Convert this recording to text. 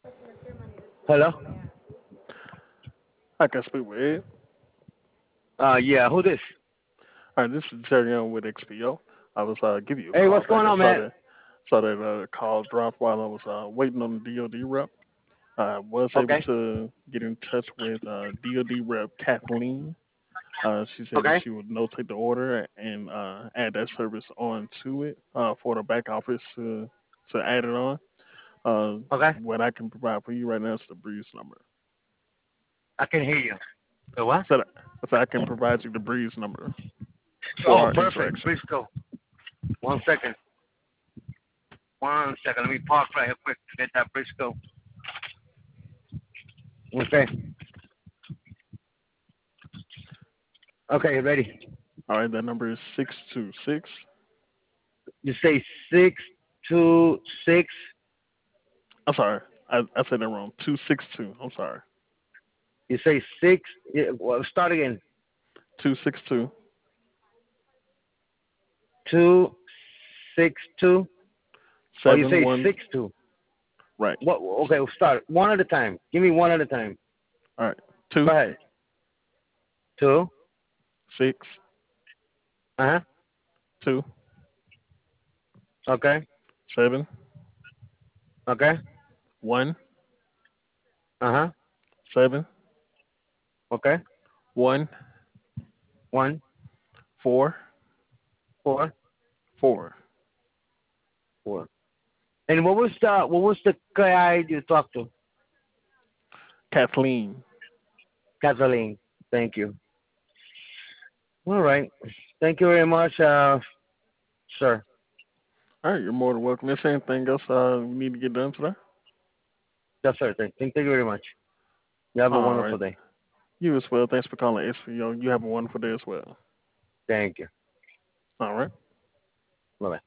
Hello? I can speak with Ed. Yeah, who this? All right, this is Jerry Young with XPO. I was giving you a Hey, call what's back. going I on, man? saw that call drop while I was waiting on the DoD rep. I was able Okay, to get in touch with DoD rep Kathleen. She said that okay, she would notate the order and add that service on to it for the back office to add it on. okay. What I can provide for you right now is the Breeze number. I can hear you. The what? So I can provide you the Breeze number for Oh, our perfect. interaction. Briscoe. One second. One second. Let me park right here quick to get that Briscoe. Okay. Okay, ready. All right, that number is 626. You say 626. I'm sorry. I said that wrong. 262. I'm sorry. You say six. Yeah, well, start again. 262 262. Or you say 71. 62. Right. What? Okay, we'll start one at a time. Give me one at a time. All right. 2, Go ahead. Two. 6, Uh huh. 2, Okay. 7, Okay. 1, Uh huh. 7, Okay. 1, One. 4, Four. 4. Four. And what was the guy you talked to? Kathleen. Kathleen. Thank you. All right. Thank you very much, sir. All right. You're more than welcome. Is there anything else we need to get done today? Yes, sir. Thank you very much. You have a All wonderful right. day. You as well. Thanks for calling SPO. You have a wonderful day as well. Thank you. All right. Bye bye.